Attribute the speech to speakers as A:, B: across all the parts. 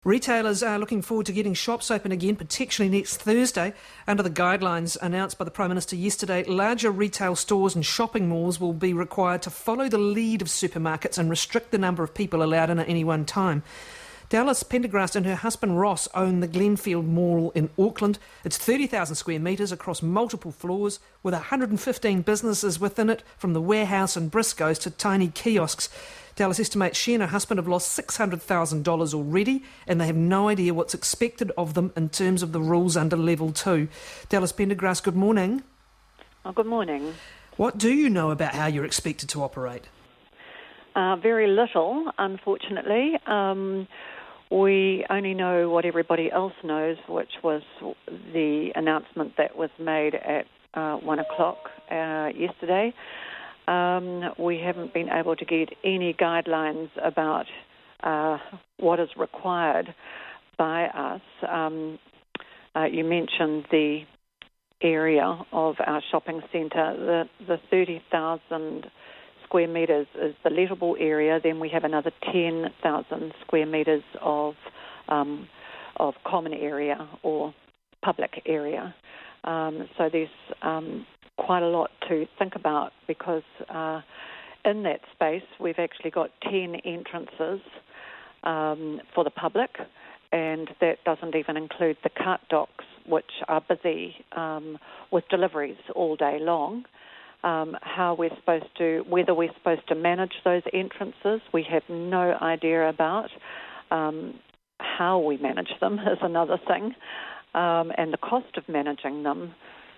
A: Retailers are looking forward to getting shops open again, potentially next Thursday. Under the guidelines announced by the Prime Minister yesterday, larger retail stores and shopping malls will be required to follow the lead of supermarkets and restrict the number of people allowed in at any one time. Dallas Pendergrast and her husband Ross own the Glenfield Mall in Auckland. It's 30,000 square metres across multiple floors with 115 businesses within it, from the warehouse and Briscoes to tiny kiosks. Dallas estimates she and her husband have lost $600,000 already, and they have no idea what's expected of them in terms of the rules under Level 2. Dallas Pendergrast, good morning.
B: Oh, good morning.
A: What do you know about how you're expected to operate?
B: Very little, unfortunately. We only know what everybody else knows, which was the announcement that was made at 1 o'clock yesterday. We haven't been able to get any guidelines about what is required by us. You mentioned the area of our shopping centre. The 30,000 square metres is the lettable area. Then we have another 10,000 square metres of common area or public area. So there's quite a lot to think about, because in that space we've actually got 10 entrances for the public, and that doesn't even include the cart docks, which are busy with deliveries all day long. Whether we're supposed to manage those entrances, we have no idea about. How we manage them is another thing, and the cost of managing them.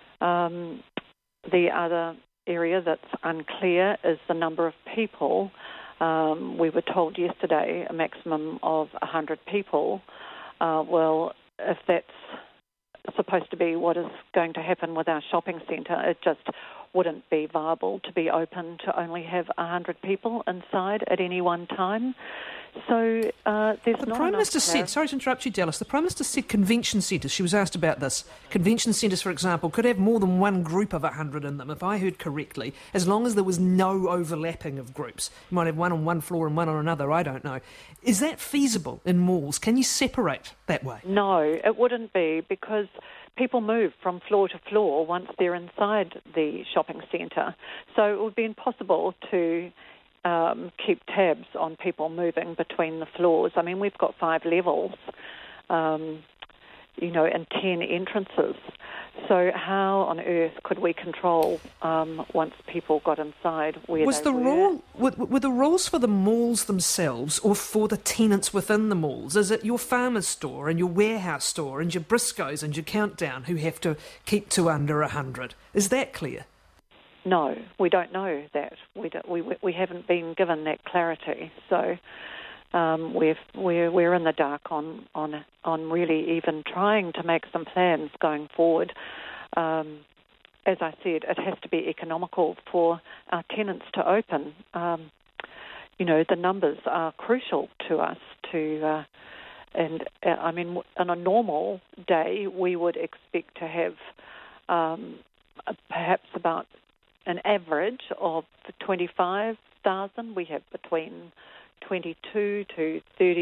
B: The other area that's unclear is the number of people. We were told yesterday a maximum of 100 people. Well, if that's supposed to be what is going to happen with our shopping centre, it just wouldn't be viable to be open to only have 100 people inside at any one time. So there's
A: the
B: not
A: Prime Minister
B: enough
A: said, sorry to interrupt you, Dallas, the Prime Minister said convention centres. She was asked about this. Convention centres, for example, could have more than one group of 100 in them, if I heard correctly, as long as there was no overlapping of groups. You might have one on one floor and one on another, I don't know. Is that feasible in malls? Can you separate that way?
B: No, it wouldn't be, because people move from floor to floor once they're inside the shopping centre. So it would be impossible to keep tabs on people moving between the floors. I mean, we've got 5 levels, and 10 entrances. So how on earth could we control once people got inside where
A: was
B: they
A: were? Were the rules for the malls themselves or for the tenants within the malls? Is it your farmer's store and your warehouse store and your Briscoes and your Countdown who have to keep to under 100? Is that clear?
B: No, we don't know that. We haven't been given that clarity. So we're in the dark on really even trying to make some plans going forward. As I said, it has to be economical for our tenants to open. The numbers are crucial to us on a normal day we would expect to have perhaps about an average of 25,000. We have between 22 to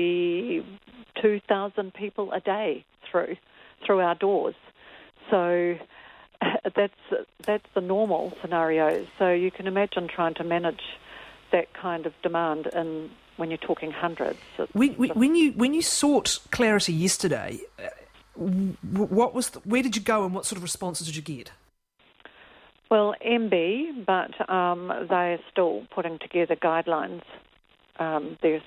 B: 32,000 people a day through our doors. So that's the normal scenario. So you can imagine trying to manage that kind of demand when you're talking hundreds.
A: When you sought clarity yesterday, where did you go and what sort of responses did you get?
B: Well, MB, but they are still putting together guidelines. There's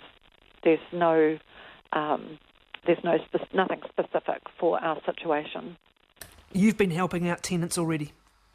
B: nothing specific for our situation.
A: You've been helping out tenants already?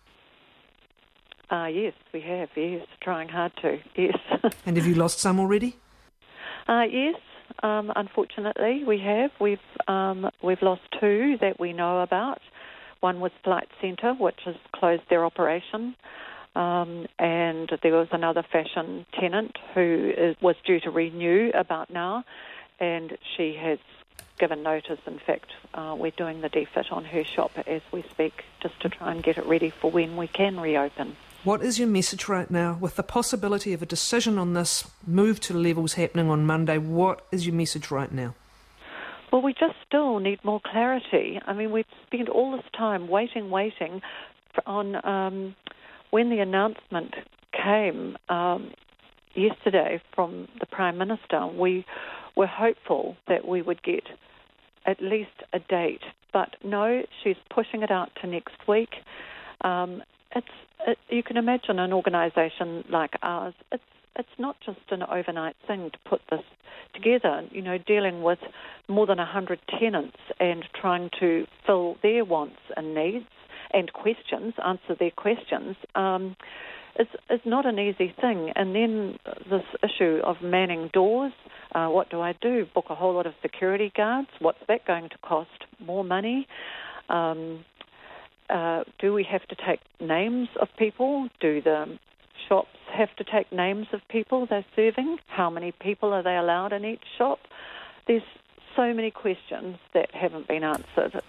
B: Yes, we have. Yes, trying hard to. Yes.
A: And have you lost some already?
B: Yes, unfortunately, we have. We've lost 2 that we know about. One was Flight Centre, which has closed their operation, and there was another fashion tenant who was due to renew about now, and she has given notice. In fact, we're doing the defit on her shop as we speak, just to try and get it ready for when we can reopen.
A: What is your message right now, with the possibility of a decision on this move to levels happening on Monday? What is your message right now?
B: Well, we just still need more clarity. I mean, we've spent all this time waiting on when the announcement came yesterday from the Prime Minister. We were hopeful that we would get at least a date, but no, she's pushing it out to next week. You can imagine an organisation like ours, it's not just an overnight thing to put this together, dealing with more than 100 tenants and trying to fill their wants and needs and answer their questions, is not an easy thing. And then this issue of manning doors, what do I do? Book a whole lot of security guards? What's that going to cost? More money? Do we have to take names of people? Do the shops have to take names of people they're serving? How many people are they allowed in each shop? There's so many questions that haven't been answered.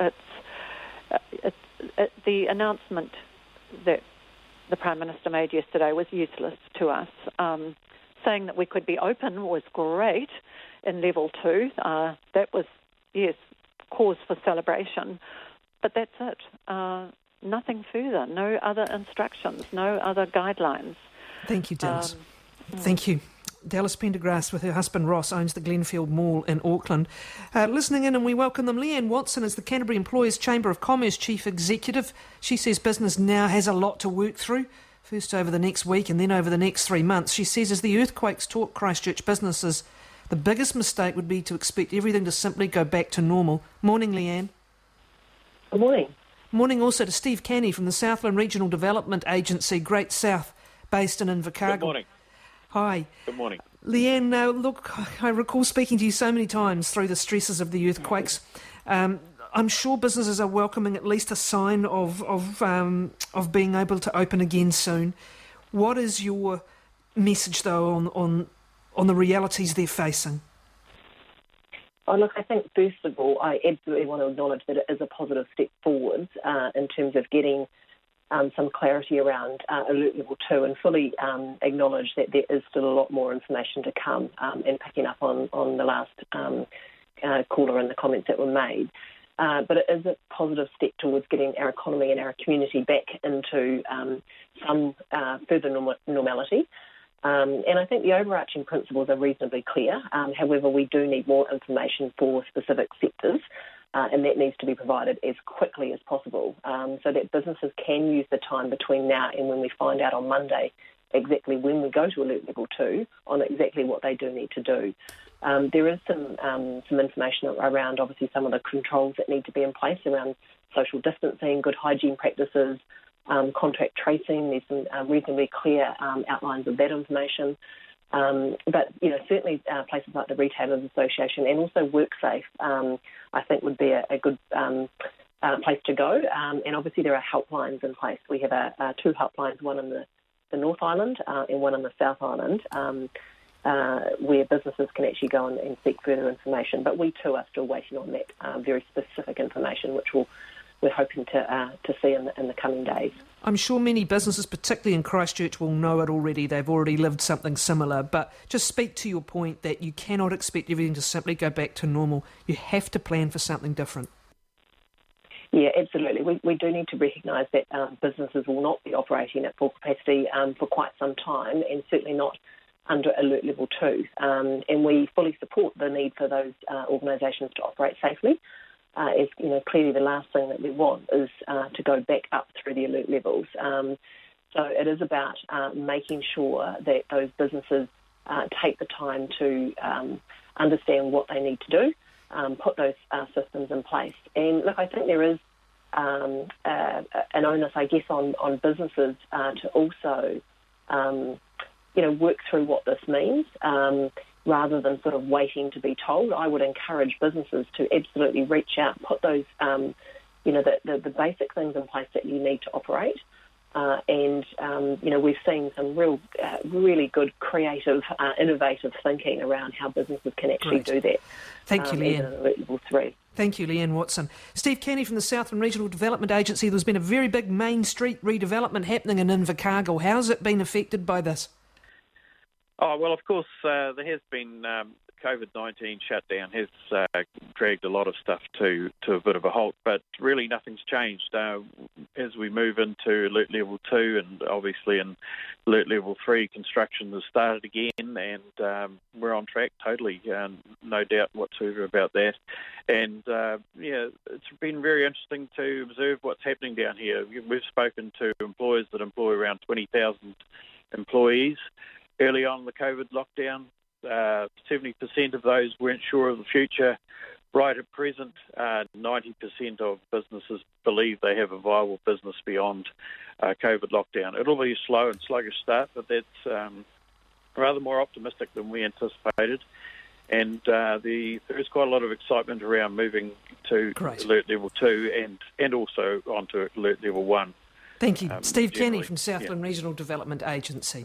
B: The announcement that the Prime Minister made yesterday was useless to us. Saying that we could be open was great in level 2. That was, yes, cause for celebration. But that's it. Nothing further. No other instructions. No other guidelines.
A: Thank you, Dallas. Thank you. Dallas Pendergrass with her husband Ross owns the Glenfield Mall in Auckland. Listening in, and we welcome them. Leanne Watson is the Canterbury Employers Chamber of Commerce Chief Executive. She says business now has a lot to work through, first over the next week and then over the next 3 months. She says as the earthquakes taught Christchurch businesses, the biggest mistake would be to expect everything to simply go back to normal. Morning, Leanne.
C: Good morning.
A: Morning also to Steve Canny from the Southland Regional Development Agency, Great South, based in Invercargill.
D: Good morning.
A: Hi.
D: Good morning.
A: Leanne, look, I recall speaking to you so many times through the stresses of the earthquakes. I'm sure businesses are welcoming at least a sign of being able to open again soon. What is your message, though, on the realities they're facing?
C: Oh, look, I think, first of all, I absolutely want to acknowledge that it is a positive step forward in terms of getting some clarity around Alert Level 2 and fully acknowledge that there is still a lot more information to come and picking up on the last caller and the comments that were made. But it is a positive step towards getting our economy and our community back into some further normality. And I think the overarching principles are reasonably clear. However, we do need more information for specific sectors, and that needs to be provided as quickly as possible so that businesses can use the time between now and when we find out on Monday exactly when we go to Alert Level 2 on exactly what they do need to do. There is some information around, obviously, some of the controls that need to be in place around social distancing, good hygiene practices, contact tracing. There's some reasonably clear outlines of that information. But, certainly places like the Retailers Association and also WorkSafe, I think would be a good place to go. And obviously there are helplines in place. We have 2 helplines, one in the North Island and one in the South Island, where businesses can actually go and seek further information. But we too are still waiting on that very specific information, which we're hoping to see in the coming days.
A: I'm sure many businesses, particularly in Christchurch, will know it already. They've already lived something similar. But just speak to your point that you cannot expect everything to simply go back to normal. You have to plan for something different.
C: Yeah, absolutely. We do need to recognise that businesses will not be operating at full capacity for quite some time, and certainly not under Alert Level 2. And we fully support the need for those organisations to operate safely. As clearly the last thing that we want is to go back up through the alert levels. So it is about making sure that those businesses take the time to understand what they need to do, put those systems in place. And look, I think there is an onus, I guess, on businesses to also, work through what this means. Rather than sort of waiting to be told, I would encourage businesses to absolutely reach out, put those, the basic things in place that you need to operate. And we've seen some really good, creative, innovative thinking around how businesses can actually do that.
A: Thank you, Leanne.
C: Level 3.
A: Thank you, Leanne Watson. Steve Canny from the Southland Regional Development Agency. There's been a very big Main Street redevelopment happening in Invercargill. How's it been affected by this?
D: Oh, well, of course, there has been COVID-19 shutdown has dragged a lot of stuff to a bit of a halt, but really nothing's changed. As we move into Alert Level 2 and obviously in Alert Level 3, construction has started again, and we're on track totally, no doubt whatsoever about that. And it's been very interesting to observe what's happening down here. We've spoken to employers that employ around 20,000 employees. Early on in the COVID lockdown, 70% of those weren't sure of the future. Right at present, 90% of businesses believe they have a viable business beyond COVID lockdown. It'll be a slow and sluggish start, but that's rather more optimistic than we anticipated. And there's quite a lot of excitement around moving to Alert Level 2 and also onto Alert Level 1.
A: Thank you. Steve Kenny from Southland Regional Development Agency.